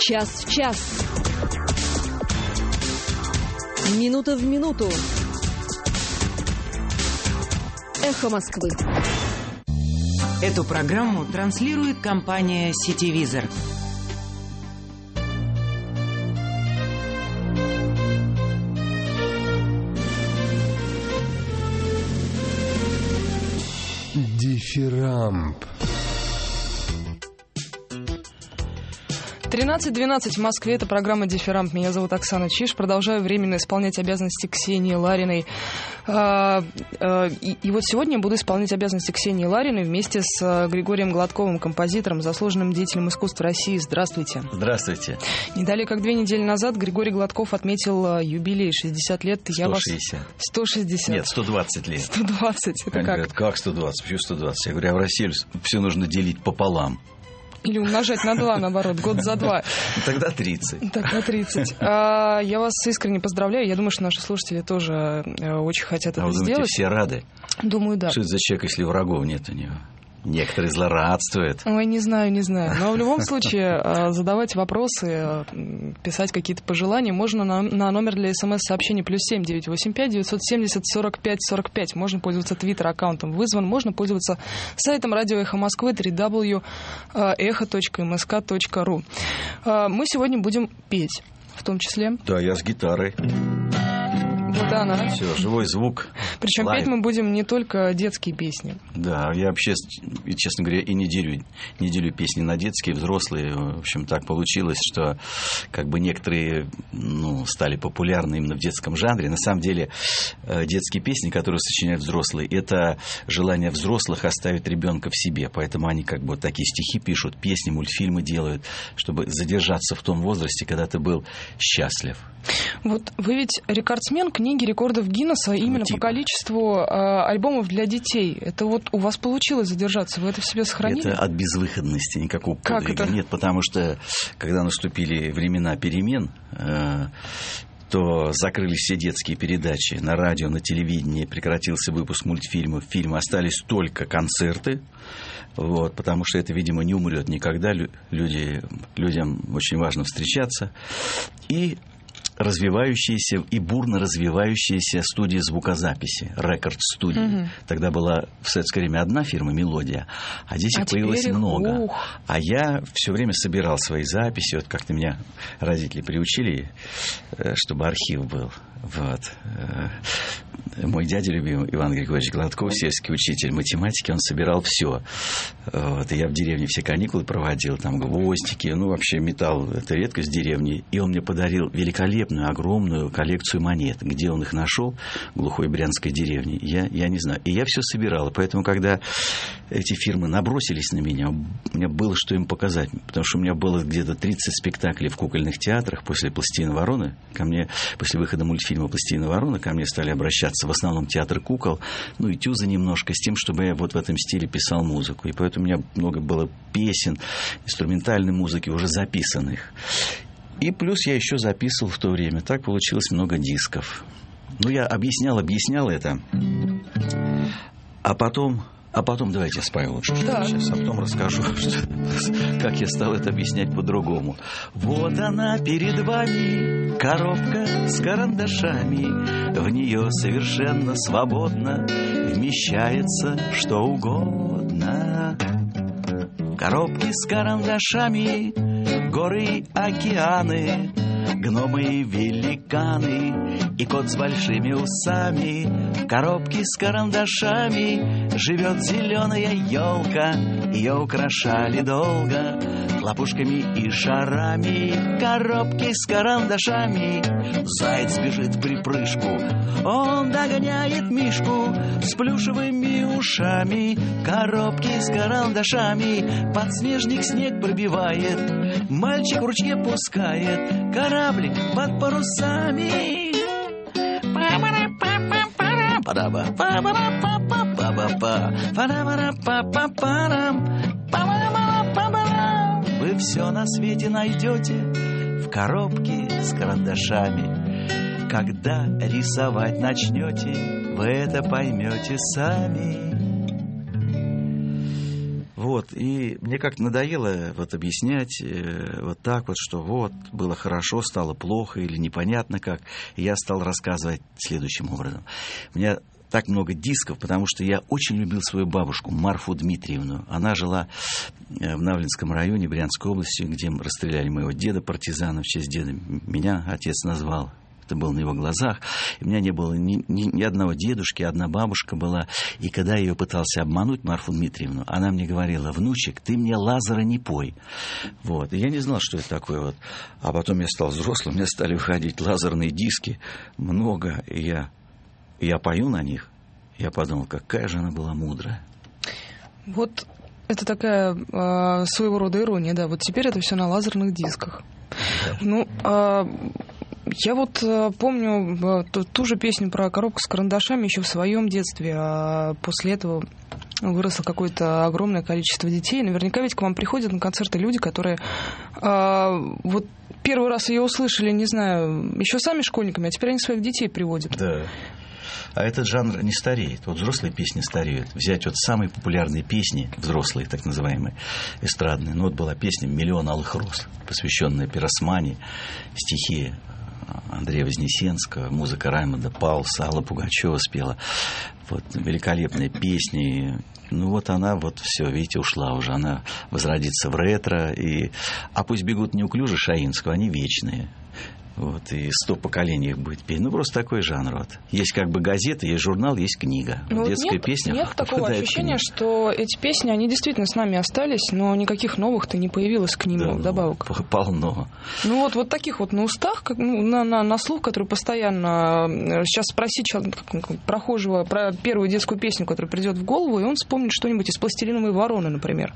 Час в час. Минута в минуту. Эхо Москвы. Эту программу транслирует компания «Сетевизор». Дифирамб. 13:12 в Москве. Это программа «Дифирамб». Меня зовут Оксана Чиж. Продолжаю временно исполнять обязанности Ксении Лариной. И вот сегодня я буду исполнять обязанности Ксении Лариной вместе с Григорием Гладковым, композитором, заслуженным деятелем искусства России. Здравствуйте. Здравствуйте. Не далее, как 2 недели назад, Григорий Гладков отметил юбилей 60 лет. 160. 160. Нет, 120 лет. 120. Это Они как? говорят, как 120? Почему 120? Я говорю, а в России все нужно делить пополам. Или умножать на 2, наоборот, год за 2. Тогда 30. Тогда 30. Я вас искренне поздравляю. Я думаю, что наши слушатели тоже очень хотят это вы сделать. думаете, все рады? Думаю, да. Что это за человек, если врагов нет у него? Некоторые злорадствуют. Ой, не знаю. Но в любом случае задавать вопросы, писать какие-то пожелания можно на номер для СМС-сообщений +7 985 970 45 45. Можно пользоваться твиттер-аккаунтом «Вызван», можно пользоваться сайтом радио «Эхо Москвы» www.echo.msk.ru. Мы сегодня будем петь, в том числе. Да, я с гитарой. Вот она. Все, живой звук. Причем лайв. петь мы будем не только детские песни. Да, я вообще, честно говоря, и не делю песни на детские, взрослые. В общем, так получилось, что как бы некоторые стали популярны именно в детском жанре. На самом деле, детские песни, которые сочиняют взрослые, это желание взрослых оставить ребенка в себе. Поэтому они как бы вот такие стихи пишут, песни, мультфильмы делают, чтобы задержаться в том возрасте, когда ты был счастлив. Вот вы ведь рекордсмен книги рекордов Гиннесса именно по количеству альбомов для детей. Это вот у вас получилось задержаться? Вы это в себе сохранили? Это от безвыходности, никакого подвига. Как это? Нет, потому что когда наступили времена перемен, то закрылись все детские передачи на радио, на телевидении, прекратился выпуск мультфильмов, фильмов, остались только концерты. Вот, потому что это, видимо, не умрет никогда. Людям очень важно встречаться. И развивающиеся и бурно развивающиеся студии звукозаписи, рекорд-студии. Тогда была в советское время одна фирма «Мелодия», а здесь их появилось много. А я все время собирал свои записи. Вот как-то меня родители приучили, чтобы архив был. Вот. Мой дядя любимый Иван Григорьевич Гладков, сельский учитель математики, он собирал все. Вот. И я в деревне все каникулы проводил, там гвоздики, вообще металл, это редкость в деревне. И он мне подарил великолепную, огромную коллекцию монет. Где он их нашел, в глухой брянской деревне, я не знаю. И я все собирал. И поэтому, когда эти фирмы набросились на меня, у меня было что им показать. Потому что у меня было где-то 30 спектаклей в кукольных театрах после «Пластилина вороны». Ко мне, после выхода мультфильма «Пластилина вороны», ко мне стали обращаться в основном театр кукол, и тюза немножко, с тем, чтобы я вот в этом стиле писал музыку. И поэтому у меня много было песен, инструментальной музыки, уже записанных. И плюс я еще записывал в то время. Так получилось много дисков. Я объяснял это. А потом давайте я спою лучше. Да. Сейчас, а потом расскажу, как я стал это объяснять по-другому. Вот она перед вами, коробка с карандашами. В нее совершенно свободно вмещается что угодно. Коробки с карандашами, горы, океаны, гномы и великаны, и кот с большими усами. В коробке с карандашами живет зеленая елка, ее украшали долго хлопушками и шарами. Коробки с карандашами, заяц бежит в припрыжку, он догоняет мишку с плюшевыми ушами. Коробки с карандашами, подснежник снег пробивает, мальчик в ручье пускает кораблик под парусами. Вы все на свете найдете в коробке с карандашами. Когда рисовать начнете, вы это поймете сами. Вот, И мне как-то надоело вот объяснять вот так вот, что вот, было хорошо, стало плохо или непонятно как. И я стал рассказывать следующим образом. У меня так много дисков, потому что я очень любил свою бабушку Марфу Дмитриевну. Она жила в Навлинском районе Брянской области, где расстреляли моего деда, партизана, в честь деда. Меня отец назвал. Это было на его глазах. И у меня не было ни одного дедушки, одна бабушка была. И когда я ее пытался обмануть, Марфу Дмитриевну, она мне говорила: внучек, ты мне Лазара не пой. Вот. И я не знал, что это такое. Вот. А потом я стал взрослым, у меня стали выходить лазерные диски. Много. И я пою на них. Я подумал, какая же она была мудрая. Вот это такая своего рода ирония, да. Вот теперь это все на лазерных дисках. Да. Ну, я вот помню ту же песню про коробку с карандашами еще в своем детстве, а после этого выросло какое-то огромное количество детей. Наверняка ведь к вам приходят на концерты люди, которые вот первый раз ее услышали, не знаю, еще сами школьниками, а теперь они своих детей приводят. Да. А этот жанр не стареет. Вот взрослые песни стареют. Взять вот самые популярные песни, взрослые, так называемые, эстрадные. Ну вот была песня «Миллион алых роз», посвященная Пиросмани, стихи Андрея Вознесенского, музыка Раймонда Паулса, Алла Пугачева спела. Вот великолепные песни. Ну вот она вот все, видите, ушла уже. Она возродится в ретро. А пусть бегут неуклюже Шаинского, они вечные. Вот, и 100 поколений их будет петь. Ну, просто такой жанр. Вот. Есть как бы газета, есть журнал, есть книга. Ну, детская песня. Нет такого ощущения, что эти песни, они действительно с нами остались, но никаких новых-то не появилось к ним вдобавок. Полно. Ну, вот таких вот на устах, на слух, который постоянно... Сейчас спросить прохожего про первую детскую песню, которая придет в голову, и он вспомнит что-нибудь из «Пластилиновой вороны», например.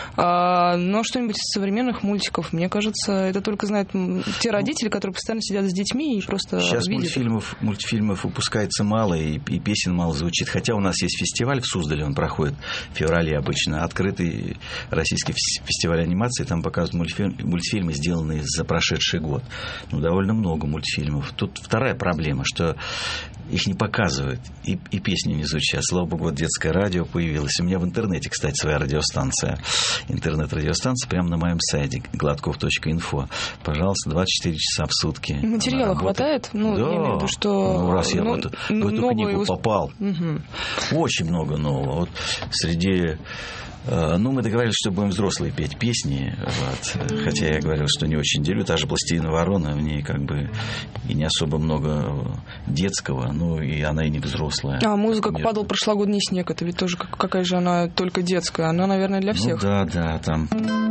Но что-нибудь из современных мультиков, мне кажется, это только знают те родители, которые постоянно сидят с детьми и просто сейчас видят. Мультфильмов выпускается мало, и песен мало звучит. Хотя у нас есть фестиваль в Суздале, он проходит в феврале обычно. Открытый российский фестиваль анимации, там показывают мультфильмы, сделанные за прошедший год. Ну, довольно много мультфильмов. Тут вторая проблема, что их не показывают, и песни не звучат. Слава богу, вот детское радио появилось. У меня в интернете, кстати, своя радиостанция. Интернет-радиостанция прямо на моем сайте глотков.инфо. Пожалуйста, 24 часа в сутки. Материала хватает? Ну, да. Я имею в виду, что... Ну, раз я в эту книгу попал. Угу. Очень много нового. Вот среди... Ну, мы договорились, что будем взрослые петь песни. Вот. Хотя я говорил, что не очень делю. Та же «Пластилиновая ворона», в ней как бы и не особо много детского, ну, и она и не взрослая. А музыка «Падал прошлогодний снег», это ведь тоже какая же она только детская. Она, наверное, для всех. Ну, да, там...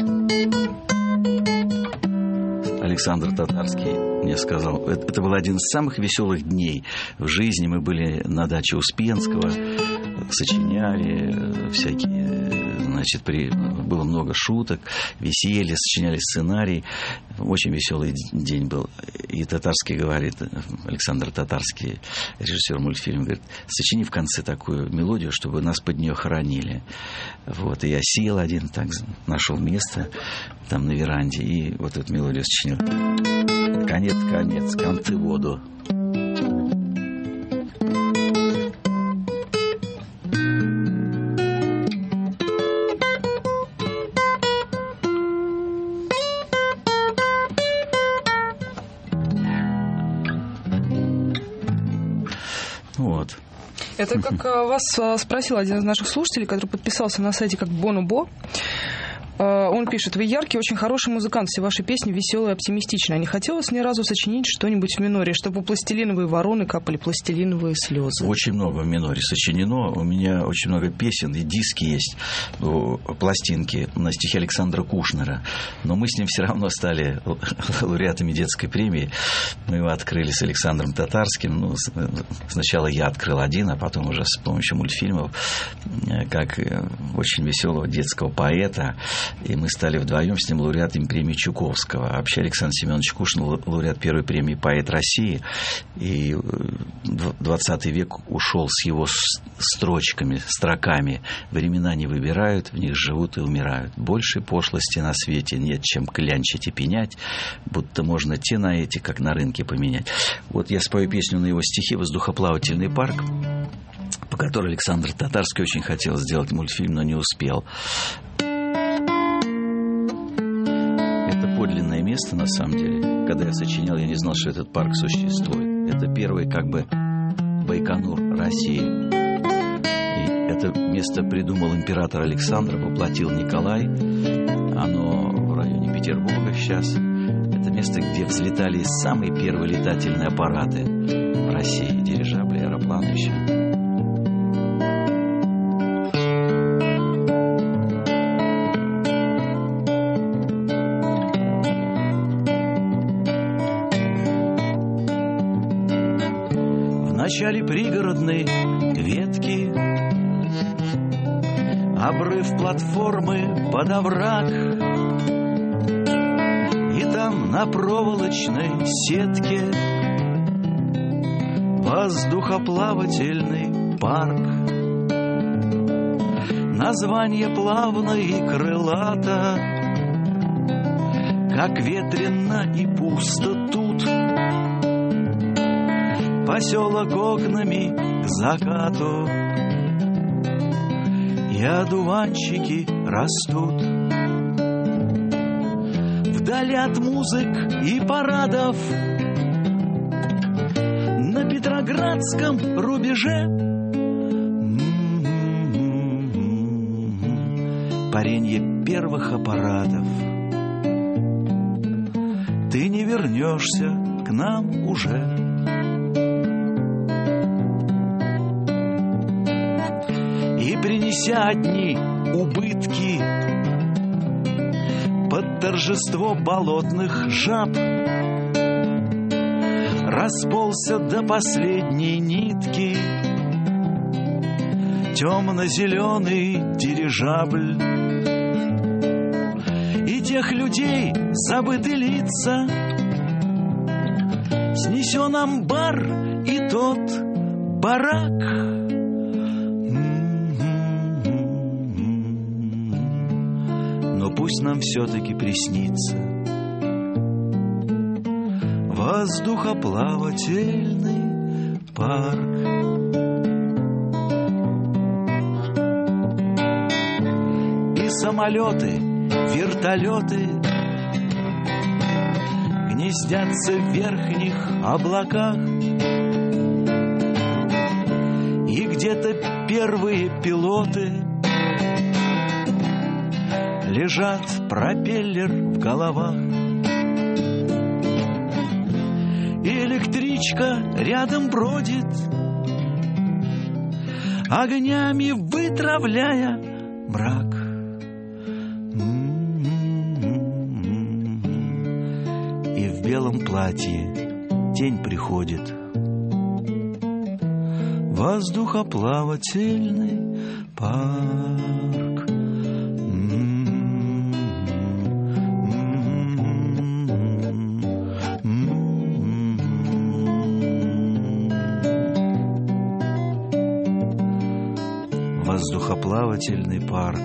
Александр Татарский мне сказал, это был один из самых веселых дней в жизни. Мы были на даче Успенского, сочиняли всякие, значит, было много шуток, веселья, сочиняли сценарий. Очень веселый день был. И Татарский говорит, Александр Татарский, режиссер мультфильма, говорит, сочини в конце такую мелодию, чтобы нас под нее хоронили. Вот. И я сел один, так нашел место там на веранде, и вот эту мелодию сочинил. Конец, концы в воду. Вот. Это как вас спросил один из наших слушателей, который подписался на сайте как Бонобо. Он пишет: вы яркий, очень хороший музыкант, все ваши песни веселые, оптимистичные. А не хотелось ни разу сочинить что-нибудь в миноре, чтобы у пластилиновой вороны капали пластилиновые слезы? Очень много в миноре сочинено. У меня очень много песен, и диски есть, пластинки на стихи Александра Кушнера. Но мы с ним все равно стали лауреатами детской премии. Мы его открыли с Александром Татарским. Ну, сначала я открыл один, а потом уже с помощью мультфильмов, как очень веселого детского поэта. И мы стали вдвоем с ним лауреатами премии Чуковского. Вообще Александр Семенович Кушин лауреат первой премии «Поэт России». И 20 век ушел с его строками. Времена не выбирают, в них живут и умирают. Большей пошлости на свете нет, чем клянчить и пенять, будто можно те на эти, как на рынке, поменять. Вот я спою песню на его стихи «Воздухоплавательный парк», по которой Александр Татарский очень хотел сделать мультфильм, но не успел. место, на самом деле. Когда я сочинял, я не знал, что этот парк существует. Это первый, как бы, Байконур России. И это место придумал император Александр, воплотил Николай. Оно в районе Петербурга сейчас. Это место, где взлетали самые первые летательные аппараты в России. Дирижабли, аэропланы еще. В начале пригородной ветки, обрыв платформы под овраг, и там на проволочной сетке воздухоплавательный парк. Название плавно и крылато, как ветрено и пусто тут. Поселок окнами к закату, и одуванчики растут. Вдали от музык и парадов, на Петроградском рубеже, паренье первых аппаратов. Ты не вернешься к нам уже. И принеся одни убытки под торжество болотных жаб, расползся до последней нитки темно-зеленый дирижабль. И тех людей забыты лица снесен амбар и тот барак. Но пусть нам все-таки приснится воздухоплавательный парк. И самолеты, вертолеты гнездятся в верхних облаках. И где-то первые пилоты лежат пропеллер в головах. И электричка рядом бродит, огнями вытравляя мрак. И в белом платье тень приходит, воздухоплавательный парк. Воздухоплавательный парк.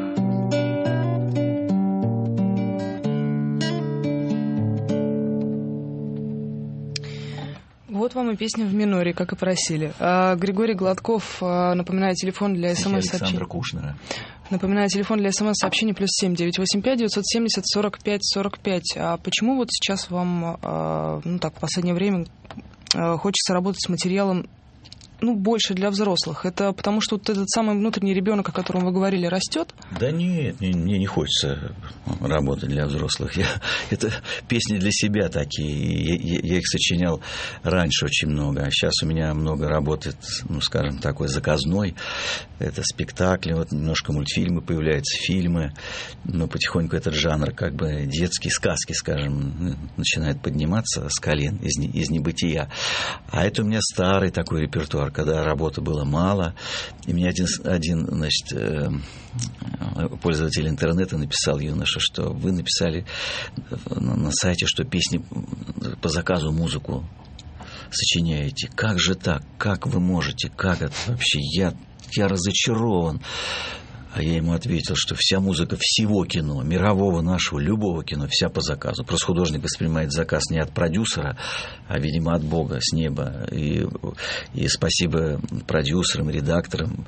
Вот вам и песня в миноре, как и просили. Григорий Гладков, напоминаю, телефон для СМС-сообщений. Александра Кушнера. Напоминаю, телефон для СМС-сообщений +7 985 970 45 45. А почему вот сейчас вам, в последнее время хочется работать с материалом, больше для взрослых? Это потому, что вот этот самый внутренний ребенок, о котором вы говорили, растет? Да нет, мне не хочется работать для взрослых. Это песни для себя такие. Я их сочинял раньше очень много. А сейчас у меня много работает, скажем, такой заказной. Это спектакли, вот немножко мультфильмы появляются, фильмы. Но потихоньку этот жанр, как бы детские сказки, скажем, начинает подниматься с колен, из небытия. А это у меня старый такой репертуар, когда работы было мало. И мне один пользователь интернета написал, юноша, что вы написали на сайте, что песни по заказу музыку сочиняете. Как же так? Как вы можете? Как это вообще? Я разочарован. А я ему ответил, что вся музыка всего кино, мирового нашего, любого кино, вся по заказу. Просто художник воспринимает заказ не от продюсера, а, видимо, от Бога, с неба. И спасибо продюсерам, редакторам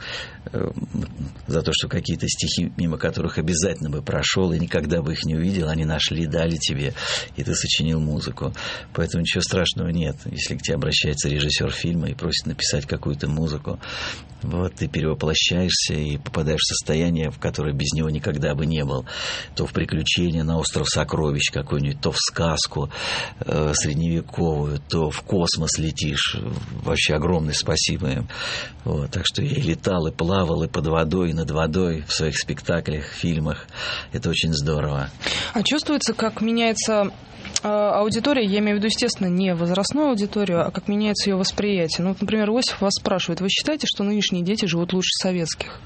за то, что какие-то стихи, мимо которых обязательно бы прошел, и никогда бы их не увидел, они нашли, дали тебе, и ты сочинил музыку. Поэтому ничего страшного нет, если к тебе обращается режиссер фильма и просит написать какую-то музыку. Вот, ты перевоплощаешься и попадаешь в состояние, в которое без него никогда бы не был. То в приключения на остров сокровищ какой-нибудь, то в сказку средневековую, то в космос летишь. Вообще огромное спасибо им. Вот, так что я и летал, и плавал, и под водой, и над водой в своих спектаклях, фильмах. Это очень здорово. А чувствуется, как меняется аудитория, я имею в виду, естественно, не возрастную аудиторию, а как меняется ее восприятие. Ну, вот, например, Иосиф вас спрашивает, вы считаете, что нынешние дети живут лучше советских?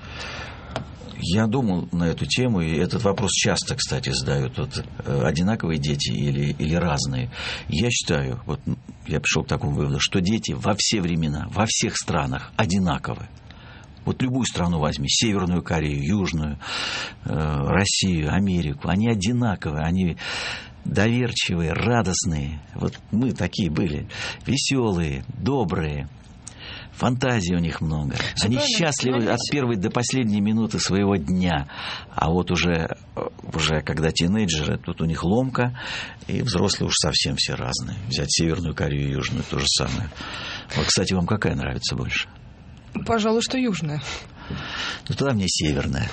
Я думал на эту тему, и этот вопрос часто, кстати, задают. Вот, одинаковые дети или разные. Я считаю, вот я пришел к такому выводу, что дети во все времена, во всех странах одинаковы. Вот любую страну возьми, Северную Корею, Южную, Россию, Америку, они одинаковые, они доверчивые, радостные. Вот мы такие были, веселые, добрые. Фантазии у них много. Они счастливы от первой до последней минуты своего дня. А вот уже когда тинейджеры, тут у них ломка, и взрослые уж совсем все разные. Взять Северную Корею и Южную, то же самое. Вот, кстати, вам какая нравится больше? Пожалуй, что южная. Ну, тогда мне северная.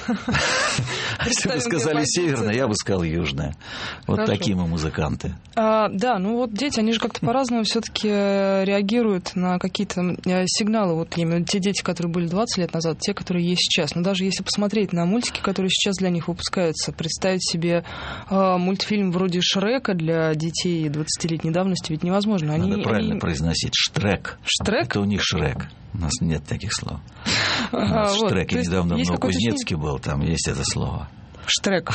Если бы сказали северная, я бы сказал южная. Вот такие мы музыканты. Да, ну вот дети, они же как-то по-разному все-таки реагируют на какие-то сигналы. Вот именно те дети, которые были 20 лет назад, те, которые есть сейчас. Но даже если посмотреть на мультики, которые сейчас для них выпускаются, представить себе мультфильм вроде Шрека для детей 20-летней давности ведь невозможно. Надо правильно произносить. Штрек. Штрек? Это у них Шрек. У нас нет таких слов. Штрек. Я недавно в Новокузнецке был, там есть это слово. Штрек.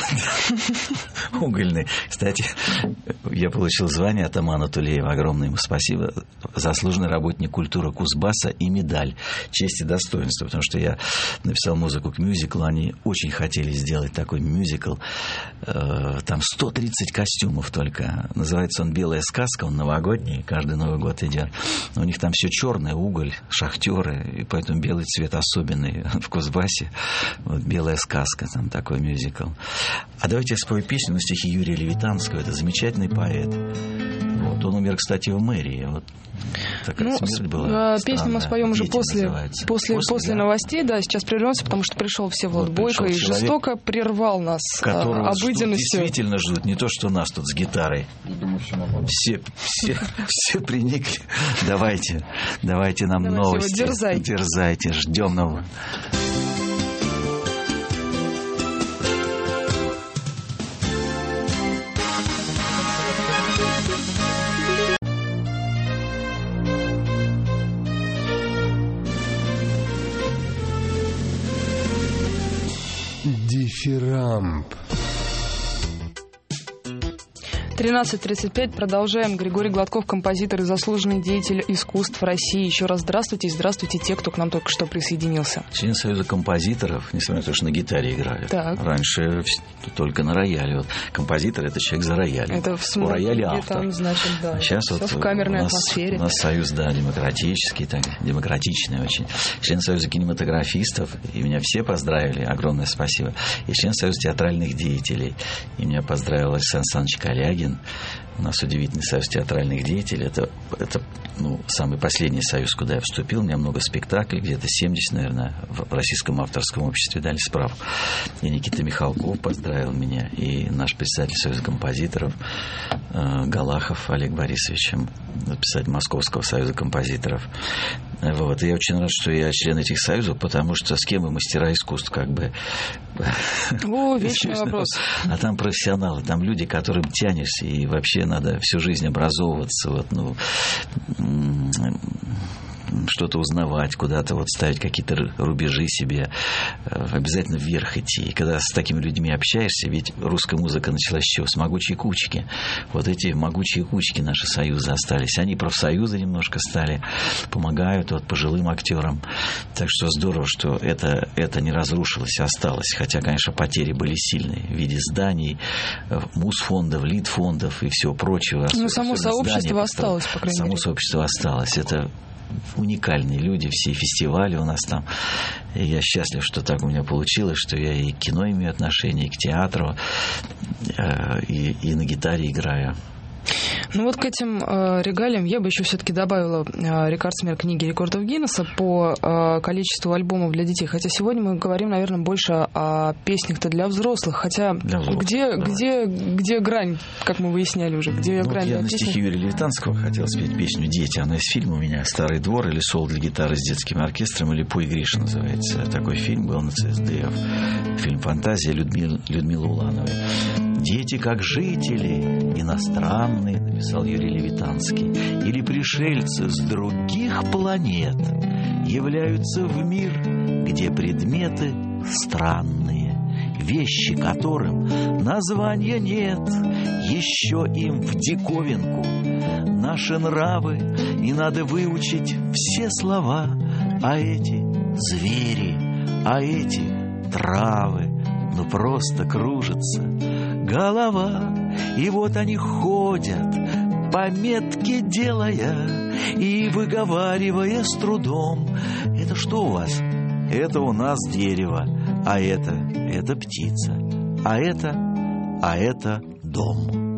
Угольный. Кстати, я получил звание от Амана Тулеева. Огромное ему спасибо. Заслуженный работник культуры Кузбасса и медаль честь и достоинства. Потому что я написал музыку к мюзиклу. Они очень хотели сделать такой мюзикл. Там 130 костюмов только. Называется он «Белая сказка». Он новогодний. Каждый Новый год идет. Но у них там все черное, уголь, шахтеры. И поэтому белый цвет особенный в Кузбассе. Вот «Белая сказка». Там такой мюзикл. А давайте я спою песню на стихи Юрия Левитанского. Это замечательный поэт. Вот. Он умер, кстати, в мэрии. Вот такая смерть была. Песню мы споем уже после новостей. Да, сейчас прервемся, потому что пришел Всеволод Бойко и жестоко прервал нас обыденностью. Действительно ждут, не то, что нас тут с гитарой. Все приникли. Давайте нам новости. Дерзайте, ждем нового. Дифирамб. 13:35. Продолжаем. Григорий Гладков, композитор и заслуженный деятель искусств России. Еще раз здравствуйте. И здравствуйте те, кто к нам только что присоединился. Член Союза композиторов, несмотря на то, что на гитаре играли. Так. Раньше только на рояле. Вот композитор — это человек за роялем. Это в смысле, у рояля автор. Там, значит, да. А сейчас все вот в камерной атмосфере. У нас Союз, да, демократический, так, демократичный очень. Член Союза кинематографистов. И меня все поздравили. Огромное спасибо. И член Союза театральных деятелей. И меня поздравил Александр Александрович Калягин. У нас удивительный союз театральных деятелей. Это самый последний союз, куда я вступил. У меня много спектаклей, где-то 70, наверное, в Российском авторском обществе дали справку. И Никита Михалков поздравил меня, и наш председатель Союза композиторов Галахов Олег Борисович, председатель Московского союза композиторов. Вот. И я очень рад, что я член этих союзов, потому что с кем мы мастера искусств, как бы. О, вечный вопрос. А там профессионалы, там люди, которым тянешься, и вообще надо всю жизнь образовываться. Вот, что-то узнавать, куда-то вот ставить какие-то рубежи себе, обязательно вверх идти. И когда с такими людьми общаешься, ведь русская музыка началась еще с «Могучей кучки». Вот эти «Могучие кучки» наши союзы остались. Они профсоюзы немножко стали, помогают вот пожилым актерам. Так что здорово, что это не разрушилось, а осталось. Хотя, конечно, потери были сильные в виде зданий, мусфондов, литфондов и всего прочего. Но само сообщество осталось, по крайней мере. Само сообщество осталось. Это уникальные люди, все фестивали у нас там. И я счастлив, что так у меня получилось, что я и к кино имею отношение, и к театру, и на гитаре играю. Ну вот к этим регалиям я бы еще все-таки добавила рекордсмен книги рекордов Гиннесса по количеству альбомов для детей. Хотя сегодня мы говорим, наверное, больше о песнях-то для взрослых. Хотя где грань, как мы выясняли уже, где грань для песни? Я на стихи Юрия Левитанского хотел спеть песню «Дети». Она из фильма у меня «Старый двор», или «Соло для гитары с детским оркестром», или «Пой, Гриша» называется. Такой фильм был на ЦСДФ. Фильм «Фантазия» Людмилы Улановой. «Дети, как жители иностранные», написал Юрий Левитанский, или пришельцы с других планет являются в мир, где предметы странные, вещи которым названия нет, еще им в диковинку. Наши нравы, и надо выучить все слова, а эти звери, а эти травы, ну просто кружатся голова, и вот они ходят, пометки делая и выговаривая с трудом. Это что у вас? Это у нас дерево, а это птица, а это дом.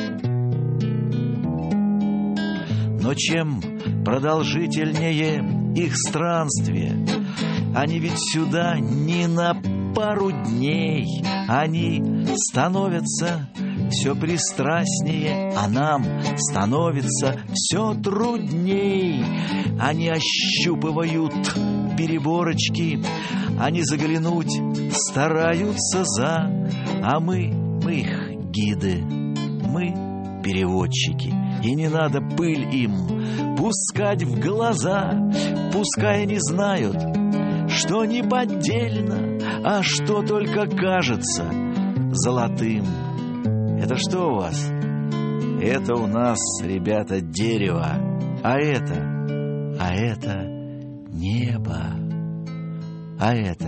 Но чем продолжительнее их странствие, они ведь сюда не на пару дней, они становятся все пристрастнее, а нам становится все трудней. Они ощупывают переборочки, они заглянуть стараются а мы их гиды, мы переводчики. И не надо пыль им пускать в глаза, пускай они знают, что не поддельно, а что только кажется золотым. Это что у вас? Это у нас, ребята, дерево, а это небо, а это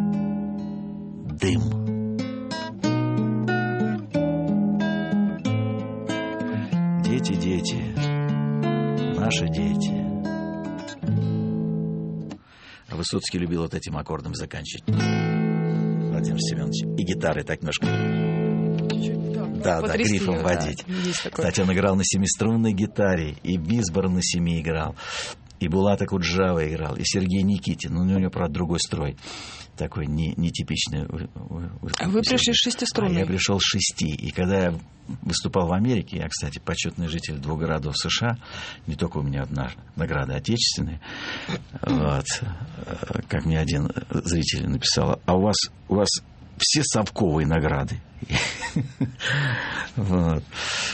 дым. Дети, наши дети. А Высоцкий любил вот этим аккордом заканчивать. Владимир Семенович. И гитарой так немножко. Да, грифом водить. Кстати, он играл на семиструнной гитаре, и Бисборн на семи играл, и Булата Куджава играл, и Сергей Никитин. Ну, у него, правда, другой строй. Такой нетипичный. Вы пришли с шестиструнной? Я пришел с шести. И когда я выступал в Америке, я, кстати, почетный житель 2 городов США, не только у меня одна награда отечественная, вот, как мне один зритель написал, а у вас все совковые награды. Вот.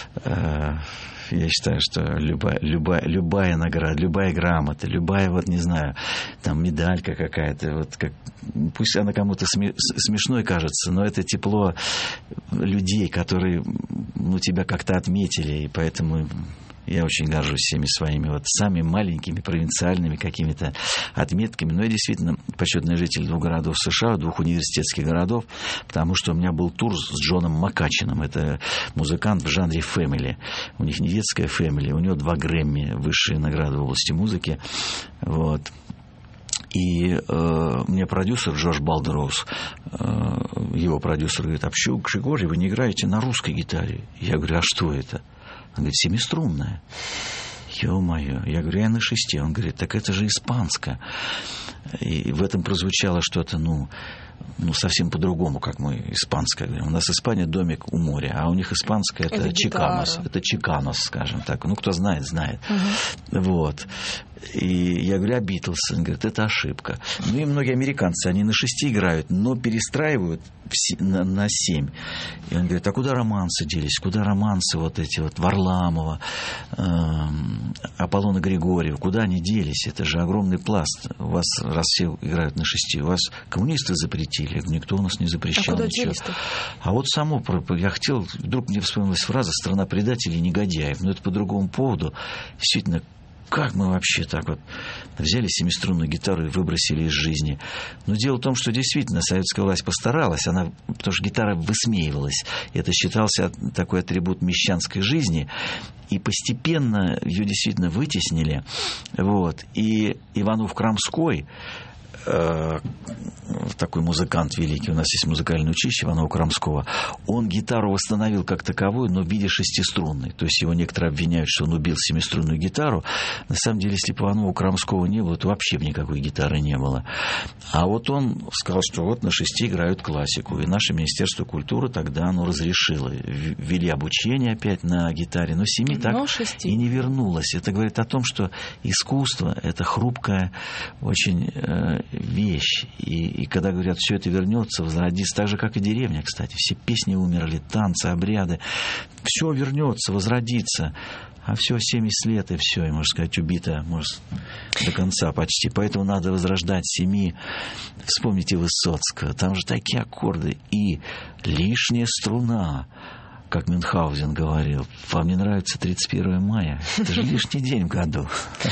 Я считаю, что любая награда, любая грамота, любая, вот не знаю, там медалька какая-то, вот как, пусть она кому-то смешной кажется, но это тепло людей, которые тебя как-то отметили, и поэтому я очень горжусь всеми своими вот самыми маленькими провинциальными какими-то отметками. Но я действительно почетный житель 2 городов США, 2 университетских городов, потому что у меня был тур с Джоном Макачином. Это музыкант в жанре фэмили. У них не детская фэмили, у него 2 Грэмми, высшие награды в области музыки. Вот. И мне продюсер Джош Балдероуз, его продюсер, говорит: а почему, Григорий, вы не играете на русской гитаре? Я говорю: а что это? Он говорит: семиструнная. Ё-моё. Я говорю: я на 6. Он говорит: так это же испанская. И в этом прозвучало что-то, совсем по-другому, как мы испанское говорим. У нас Испания домик у моря, а у них испанское это чиканос. Это чиканос, скажем так. Кто знает, знает. Вот. И я говорю, а Битлз? Он говорит, это ошибка. И многие американцы, они на 6 играют, но перестраивают на 7. И он говорит, а куда романсы делись? Куда романсы вот эти вот Варламова, Аполлона Григорьева? Куда они делись? Это же огромный пласт. У вас, раз все играют на 6, у вас коммунисты запретили. Никто у нас не запрещал. А куда ничего. делись-то? А вот само, я хотел, вдруг мне вспомнилась фраза «страна предателей и негодяев». Но это по другому поводу. Действительно, как мы вообще так вот взяли семиструнную гитару и выбросили из жизни? Но дело в том, что действительно советская власть постаралась, потому что гитара высмеивалась. Это считался такой атрибут мещанской жизни. И постепенно ее действительно вытеснили. Вот. И Иванов-Крамской, такой музыкант великий, у нас есть музыкальное училище Иванова-Крамского, он гитару восстановил как таковую, но в виде шестиструнной. То есть его некоторые обвиняют, что он убил семиструнную гитару. На самом деле, если бы Иванова-Крамского не было, то вообще бы никакой гитары не было. А вот он сказал, что вот на 6 играют классику. И наше Министерство культуры тогда разрешило. Ввели обучение опять на гитаре, но 7 так и не вернулось. Это говорит о том, что искусство – это хрупкая очень вещь. И когда говорят, все это вернется, возродится, так же, как и деревня, кстати. Все песни умерли, танцы, обряды. Все вернется, возродится. А все 70 лет, и все, и, можно сказать, убито, может, до конца почти. Поэтому надо возрождать 7. Вспомните Высоцкого. Там же такие аккорды. И лишняя струна. Как Мюнхгаузен говорил, вам не нравится 31 мая? Это же лишний день в году.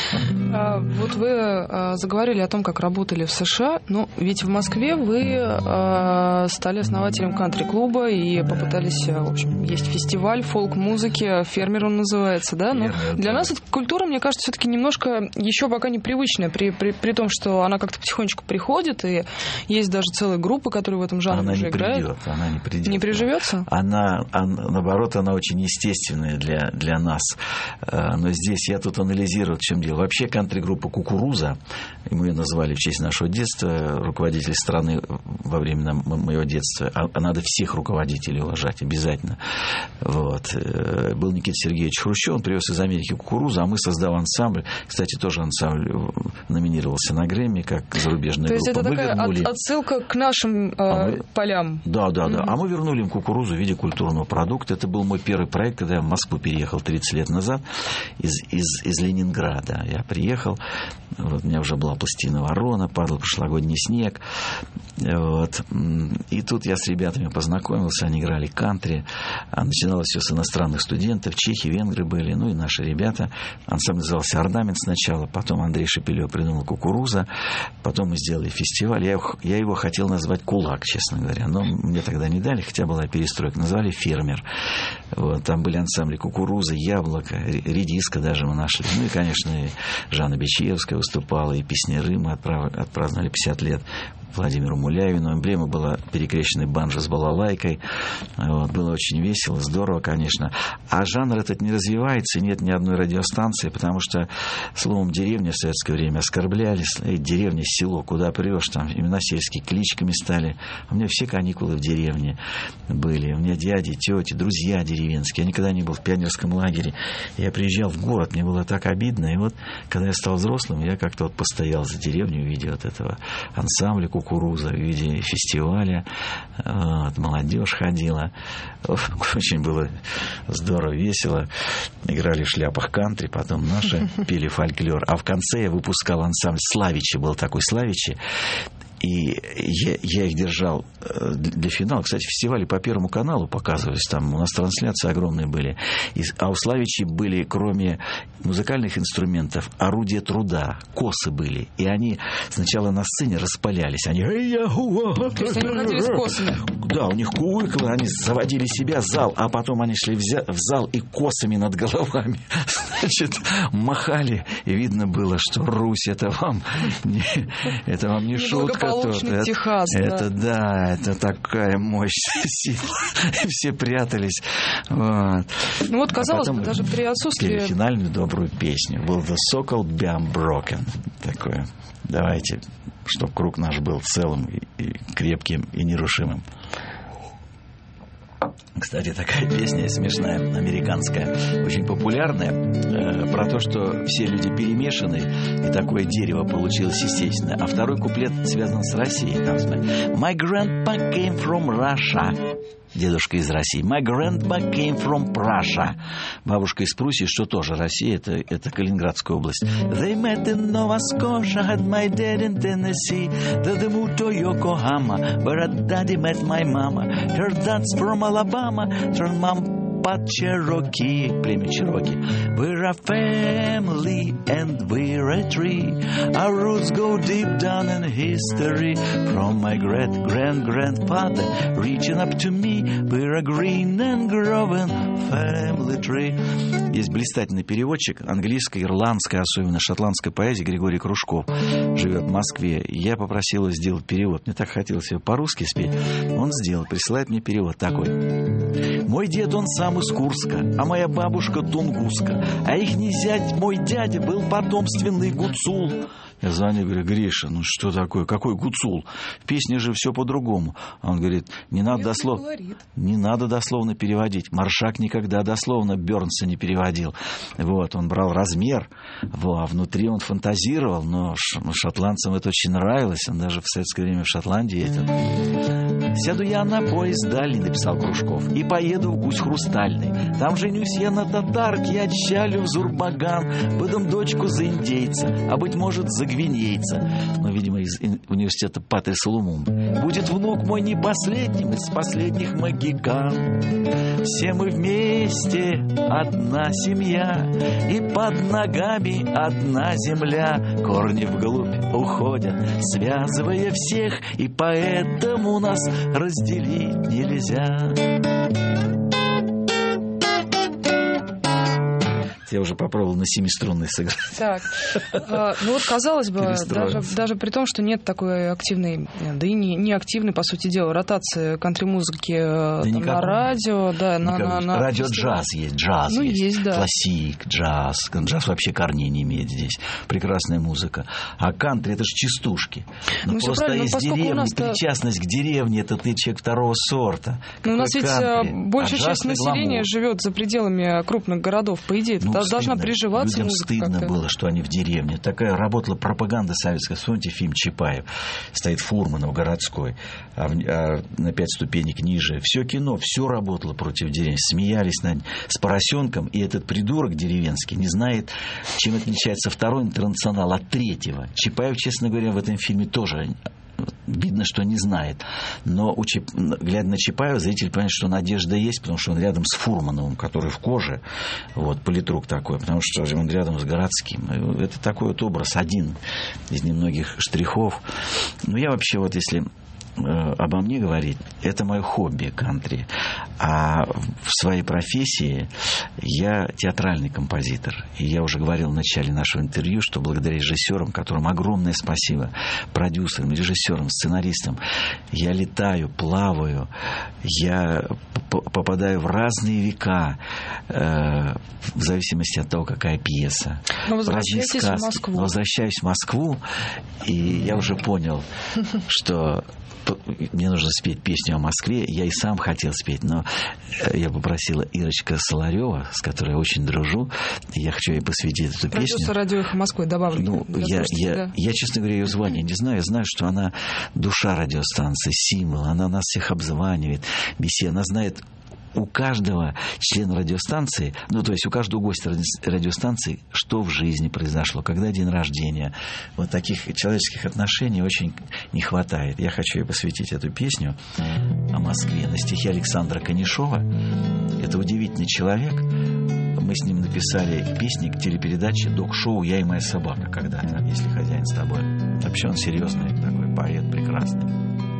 Вот вы заговорили о том, как работали в США, но ведь в Москве вы стали основателем кантри-клуба и попытались, в общем, есть фестиваль фолк-музыки, «Фермер» он называется, да? Но для нас эта культура, мне кажется, все-таки немножко еще пока непривычная, при том, что она как-то потихонечку приходит, и есть даже целые группы, которые в этом жанре уже играют. Она не придет. Не приживется? Наоборот, она очень естественная для нас. Но здесь я тут анализирую, в чем дело. Вообще, кантри-группа «Кукуруза», мы ее назвали в честь нашего детства, руководитель страны во время моего детства. А надо всех руководителей уважать обязательно. Вот. Был Никита Сергеевич Хрущев, он привез из Америки «Кукурузу», а мы создали ансамбль. Кстати, тоже ансамбль номинировался на Грэмми, как зарубежная группа. То есть это такая отсылка к нашим полям. Да. А мы вернули им «Кукурузу» в виде культурного продукта. Это был мой первый проект, когда я в Москву переехал 30 лет назад из Ленинграда. Я приехал, вот, у меня уже была «Пластина ворона», падал прошлогодний снег. Вот. И тут я с ребятами познакомился, они играли кантри. Начиналось все с иностранных студентов, чехи, венгры были, и наши ребята. Ансамбль назывался «Орнамент» сначала, потом Андрей Шепелев придумал «Кукуруза», потом мы сделали фестиваль. Я его хотел назвать «Кулак», честно говоря, но мне тогда не дали, хотя была перестройка. Назвали «Фермер». Вот, там были ансамбли «Кукуруза», «Яблоко», «Редиска» даже мы нашли. И, конечно, и Жанна Бичевская выступала, и «Песняры» мы отпраздновали 50 лет. Владимиру Муляевину. Эмблема была перекрещенная банджо с балалайкой. Вот, было очень весело, здорово, конечно. А жанр этот не развивается, нет ни одной радиостанции, потому что словом «деревня» в советское время оскорбляли. Деревня, село, куда прешь, там имена сельские кличками стали. У меня все каникулы в деревне были. У меня дяди, тети, друзья деревенские. Я никогда не был в пионерском лагере. Я приезжал в город, мне было так обидно. И вот, когда я стал взрослым, я как-то вот постоял за деревню в виде вот этого ансамбля «Кукуруза», в виде фестиваля. Вот, молодежь ходила. Очень было здорово, весело. Играли в шляпах кантри, потом наши пели фольклор. А в конце я выпускал ансамбль «Славичи». Был такой «Славичи». И я их держал для финала. Кстати, фестивали по Первому каналу показывались. Там у нас трансляции огромные были. А у Славичи были, кроме музыкальных инструментов, орудия труда, косы были. И они сначала на сцене распалялись. Они... То есть они ходили с косами? Да, у них куйклы, они заводили себя зал, а потом они шли в зал и косами над головами, значит, махали. И видно было, что Русь, это вам не шутка. Злополучный Техас. Это такая мощная сила. Все прятались. Вот. Ну вот, казалось бы, даже при отсутствии... Финальную добрую песню. Will the so-called be unbroken. Такое. Давайте, чтобы круг наш был целым и крепким и нерушимым. Кстати, такая песня смешная, американская, очень популярная, про то, что все люди перемешаны, и такое дерево получилось естественно. А второй куплет связан с Россией. Там, My grandpa came from Russia. Дедушка из России. My grandpa came from Prussia. Бабушка из Пруссии, что тоже Россия, это Калининградская область. They met in Nova Scotia, had my dad in Tennessee. Then they moved to Yokohama, where daddy met my mama. Her dad's from Alabama, turned mom Cherokee, племя Чероки. We're a family and we're a tree. Our roots go deep down in history. From my great-grand-grandfather reaching up to me, we're a green and growing family tree. Есть блистательный переводчик английской, ирландской, особенно шотландской поэзии Григорий Кружков. Живет в Москве. Я попросил его сделать перевод. Мне так хотелось его по-русски спеть. Он сделал, присылает мне перевод такой. Мой дед, он сам из Курска, а моя бабушка тунгуска, а ихний зять, мой дядя, был потомственный гуцул. Я звоню, говорю, Гриша, ну что такое, какой гуцул? В песне же все по-другому. Он говорит, не надо дословно переводить. Маршак никогда дословно Бёрнса не переводил. Вот, он брал размер, а внутри он фантазировал, но шотландцам это очень нравилось. Он даже в советское время в Шотландии ездил. Сяду я на поезд дальний, написал Кружков, и поеду в Гусь Хрустальный. Там женюсь я на татарке, отчалю в Зурбаган, выдам дочку за индейца, а быть может за гвинейца, но, видимо, из университета Патриса Лумумбы. Будет внук мой не последним из последних магикан. Все мы вместе одна семья, и под ногами одна земля. Корни вглубь уходят, связывая всех, и поэтому нас разделить нельзя. Я уже попробовал на семиструнной сыграть. Так, ну вот казалось бы, даже при том, что нет такой активной, да и не активной, по сути дела, ротации кантри-музыки на радио. Да, на радио-джаз есть, джаз есть, да. Классик, джаз. Джаз вообще корней не имеет здесь. Прекрасная музыка. А кантри — это же частушки. Но просто из деревни, причастность к деревне — это ты человек второго сорта. Ну, у нас ведь большая часть населения живет за пределами крупных городов. По идее, это должна приживаться людям музыка. Людям стыдно было, что они в деревне. Такая работала пропаганда советская. Вспомните фильм Чапаев. Стоит Фурманов городской, а на 5 ступенек ниже. Все кино, все работало против деревни. Смеялись с поросенком. И этот придурок деревенский не знает, чем отличается второй интернационал от третьего. Чапаев, честно говоря, в этом фильме тоже... Видно, что не знает. Но, глядя на Чапаева, зритель понимает, что надежда есть, потому что он рядом с Фурмановым, который в коже, вот, политрук такой, потому что он рядом с городским. Это такой вот образ, один из немногих штрихов. Но я вообще, вот если обо мне говорить, это мое хобби, кантри. А в своей профессии я театральный композитор. И я уже говорил в начале нашего интервью, что благодаря режиссерам, которым огромное спасибо, продюсерам, режиссерам, сценаристам, я летаю, плаваю, я попадаю в разные века, в зависимости от того, какая пьеса. Но возвращайтесь в Москву. Возвращаюсь в Москву, и я уже понял, что мне нужно спеть песню о Москве. Я и сам хотел спеть, но я попросила Ирочка Соларева, с которой я очень дружу, и я хочу ей посвятить эту песню. Продюсер радио «Эхо Москвы», добавлю. Я, честно говоря, ее звание не знаю. Я знаю, что она душа радиостанции, символ. Она нас всех обзванивает, беседует. Она знает у каждого члена радиостанции, ну, то есть у каждого гостя радиостанции, что в жизни произошло, когда день рождения. Вот таких человеческих отношений очень не хватает. Я хочу ей посвятить эту песню о Москве на стихи Александра Конешова. Это удивительный человек. Мы с ним написали песни к телепередаче «Док-шоу «Я и моя собака» когда-то, если хозяин с тобой». Вообще он серьезный такой поэт, прекрасный.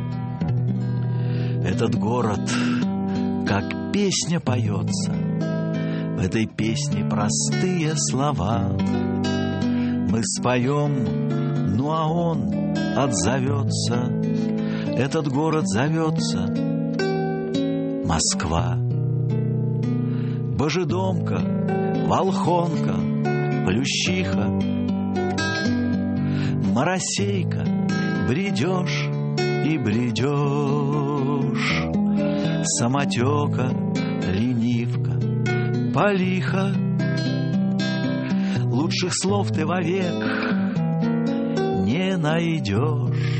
Этот город... как песня поется, в этой песне простые слова. Мы споем Ну а он отзовется, этот город зовется Москва. Божедомка, Волхонка, Плющиха, Моросейка, бредешь и бредешь, самотека, ленивка, полиха. Лучших слов ты вовек не найдешь.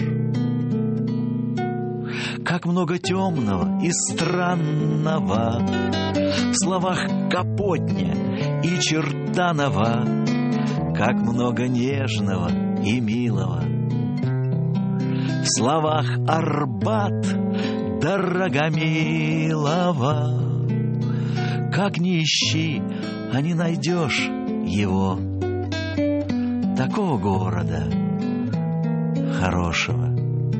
Как много темного и странного в словах Капотня и Чертанова, как много нежного и милого в словах Арбат Дорогомилова. Как ни ищи, а не найдешь его, такого города хорошего.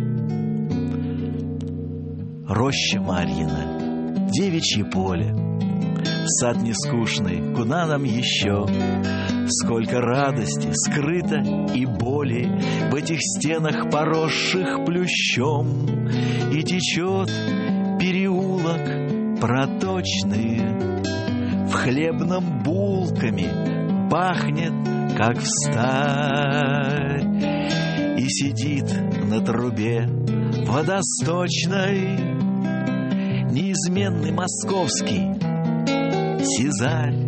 Роща Марьина, девичье поле, сад нескучный, куда нам еще? Сколько радости скрыто и боли в этих стенах, поросших плющом. И течет переулок проточный, в хлебном булками пахнет, как встарь. И сидит на трубе водосточной неизменный московский сизарь.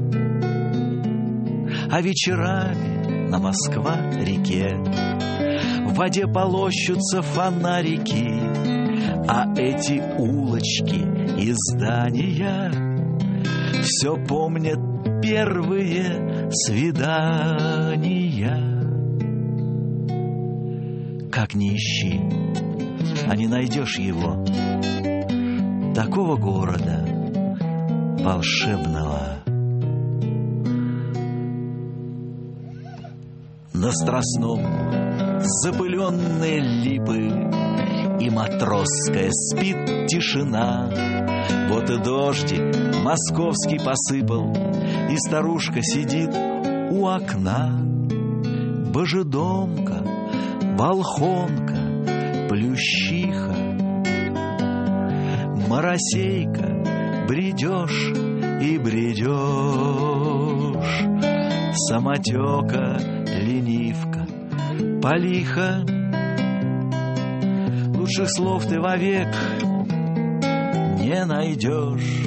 А вечерами на Москва-реке в воде полощутся фонарики, а эти улочки и здания все помнят первые свидания. Как ни ищи, а не найдешь его, такого города волшебного. На Страстном запыленные липы, и матросская спит тишина. Вот и дождик московский посыпал, и старушка сидит у окна. Божедомка, Волхонка, Плющиха, Моросейка, бредешь и бредешь, самотека, ленивка, полиха. Лучших слов ты вовек не найдешь.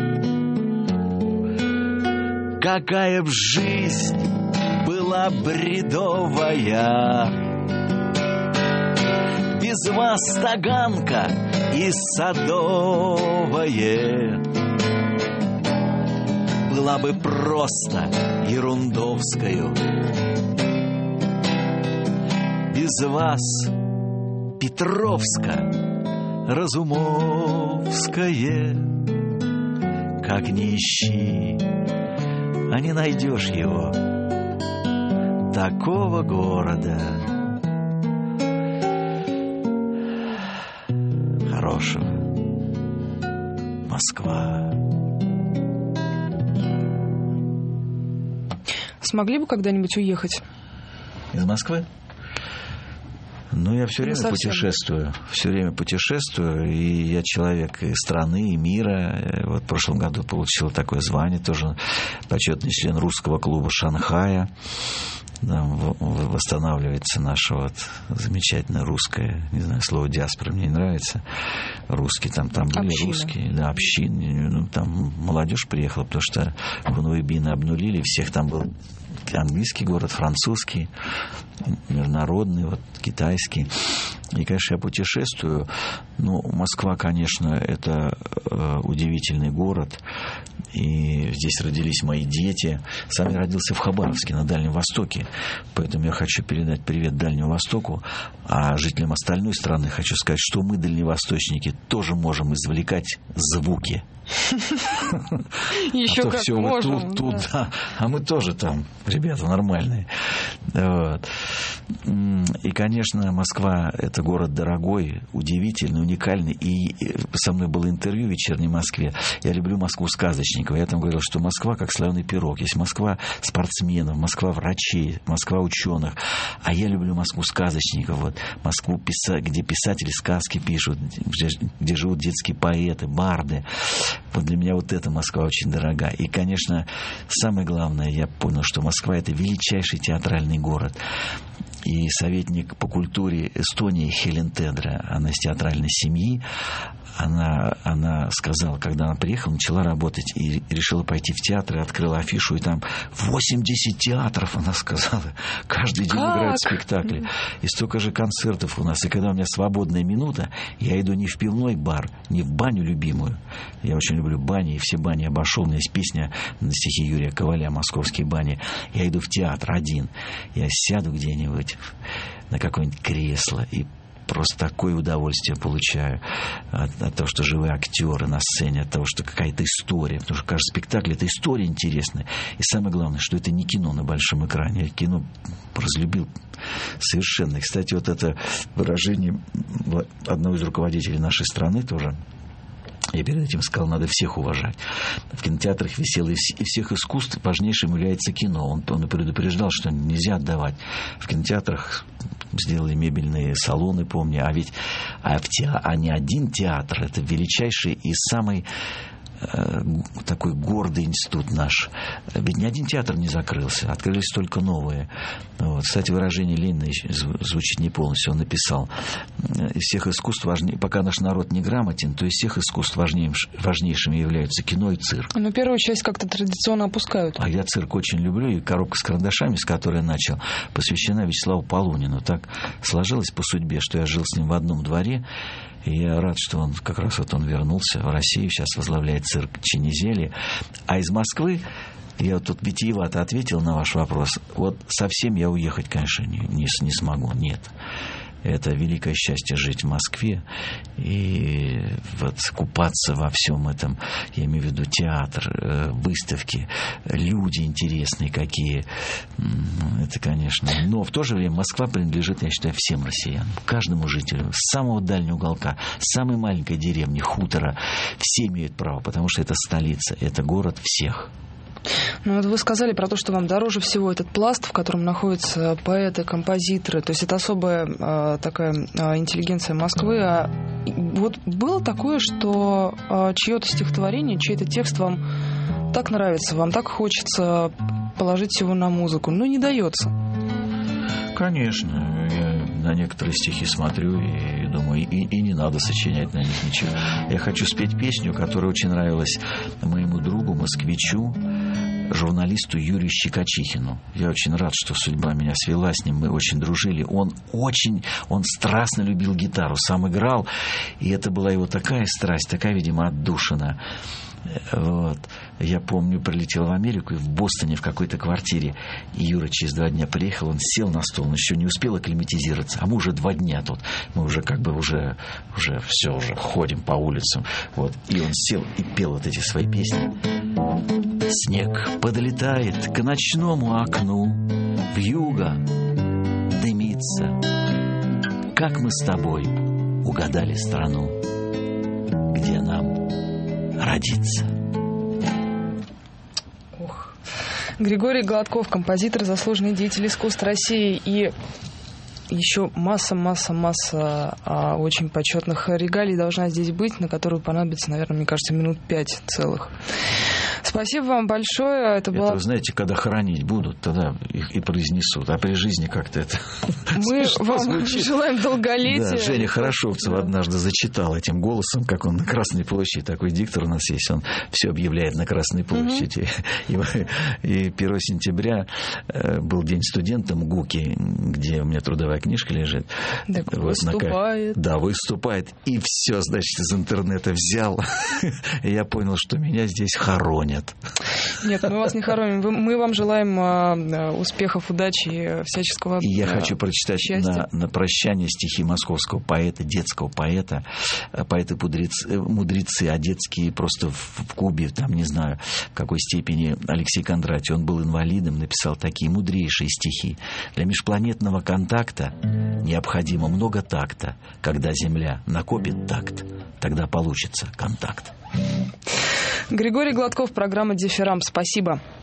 Какая б жизнь была бредовая, без вас Таганка и Садовое была бы просто ерундовскою. Без вас Петровска, Разумовское. Как ни ищи, а не найдешь его, такого города хорошего. Москва. Смогли бы когда-нибудь уехать? Из Москвы? Ну, я все время совсем путешествую. Все время путешествую. И я человек и страны, и мира. Вот в прошлом году получил такое звание. Тоже почетный член русского клуба Шанхая. Там восстанавливается наше вот замечательное русское, не знаю, слово диаспора мне не нравится. Русские там были община. Русские, да, общины. Ну, там молодежь приехала, потому что Хунвейбина обнулили. Всех там был английский город, французский, международный, вот, китайский. И, конечно, я путешествую. Ну, Москва, конечно, это удивительный город. И здесь родились мои дети. Сам я родился в Хабаровске, на Дальнем Востоке. Поэтому я хочу передать привет Дальнему Востоку. А жителям остальной страны хочу сказать, что мы, дальневосточники, тоже можем извлекать звуки. Еще как можем. Тут, да. А мы тоже там, ребята, нормальные. Вот. И, конечно, Москва – это город дорогой, удивительный, уникальный. И со мной было интервью в «Вечерней Москве». Я люблю Москву сказочников. Я там говорил, что Москва как слоеный пирог. Есть Москва спортсменов, Москва врачей, Москва ученых. А я люблю Москву сказочников. Вот. Москву, где писатели сказки пишут, где живут детские поэты, барды. Вот для меня вот эта Москва очень дорога. И, конечно, самое главное, я понял, что Москва – это величайший театральный город. И советник по культуре Эстонии Хелен Тедра, она из театральной семьи, она сказала, когда она приехала, начала работать и решила пойти в театр, и открыла афишу, и там 80 театров, она сказала, каждый день играют спектакли. И столько же концертов у нас. И когда у меня свободная минута, я иду не в пивной бар, не в баню любимую. Я очень люблю бани, и все бани обошел. У меня есть песня на стихи Юрия Коваля «Московские бани». Я иду в театр один. Я сяду где-нибудь на какое-нибудь кресло и просто такое удовольствие получаю от того, что живые актеры на сцене, от того, что какая-то история. Потому что каждый спектакль — это история интересная. И самое главное, что это не кино на большом экране. Я кино разлюбил совершенно. И, кстати, вот это выражение одного из руководителей нашей страны тоже, я перед этим сказал, надо всех уважать. В кинотеатрах висело из всех искусств важнейшим является кино. Он предупреждал, что нельзя отдавать. В кинотеатрах сделали мебельные салоны, помню. А не один театр. Это величайший и самый такой гордый институт наш. Ведь ни один театр не закрылся, открылись только новые. Вот. Кстати, выражение Ленина звучит не полностью. Он написал: из всех искусств важнее, пока наш народ не грамотен, то из всех искусств важнейшими являются кино и цирк. Но первую часть как-то традиционно опускают. А я цирк очень люблю, и «Коробка с карандашами», с которой я начал, посвящена Вячеславу Полунину. Так сложилось по судьбе, что я жил с ним в одном дворе. И я рад, что он вернулся в Россию, сейчас возглавляет цирк Чинизели. А из Москвы, я тут витиевато ответил на ваш вопрос, вот совсем я уехать, конечно, не смогу, нет. Это великое счастье жить в Москве и вот купаться во всем этом. Я имею в виду театр, выставки, люди интересные какие. Это, конечно. Но в то же время Москва принадлежит, я считаю, всем россиянам. Каждому жителю. С самого дальнего уголка, с самой маленькой деревни, хутора. Все имеют право, потому что это столица. Это город всех. Ну, вот вы сказали про то, что вам дороже всего этот пласт, в котором находятся поэты, композиторы. То есть это особая такая интеллигенция Москвы. А вот было такое, что чье-то стихотворение, чей-то текст вам так нравится, вам так хочется положить его на музыку, но не дается? Конечно. Я на некоторые стихи смотрю и думаю, и не надо сочинять на них ничего. Я хочу спеть песню, которая очень нравилась моему другу, москвичу, журналисту Юрию Щекочихину. Я очень рад, что судьба меня свела с ним, мы очень дружили. Он страстно любил гитару, сам играл, и это была его такая страсть, такая, видимо, отдушина. Вот. Я помню, прилетел в Америку, и в Бостоне в какой-то квартире, и Юра через 2 дня приехал, он сел на стол, он еще не успел акклиматизироваться, а мы уже 2 дня тут, мы уже уже ходим по улицам, вот. И он сел и пел вот эти свои песни. Снег подлетает к ночному окну, вьюга дымится. Как мы с тобой угадали страну, где нам родиться. Григорий Гладков, композитор, заслуженный деятель искусств России, и еще масса очень почетных регалий должна здесь быть, на которую понадобится, наверное, мне кажется, минут 5 целых. Спасибо вам большое. Это вы знаете, когда хоронить будут, тогда их и произнесут. А при жизни как-то это... Мы вам желаем долголетия. Да, Женя Хорошовцев однажды зачитал этим голосом, как он на Красной площади, такой диктор у нас есть, он все объявляет на Красной площади. И 1 сентября был день студента МГУКи, где у меня трудовая книжка лежит. Так выступает. Да, выступает. И все, значит, из интернета взял. И я понял, что меня здесь хоронят. Нет, мы вас не хороним. Мы вам желаем успехов, удачи и всяческого И я хочу прочитать счастья. на прощание стихи московского поэта, детского поэта, поэты-мудрецы, а детские просто в Кубе, там не знаю, в какой степени Алексей Кондратий, он был инвалидом, написал такие мудрейшие стихи. Для межпланетного контакта необходимо много такта. Когда Земля накопит такт, тогда получится контакт. Григорий Гладков, программа «Дифферамп». Спасибо.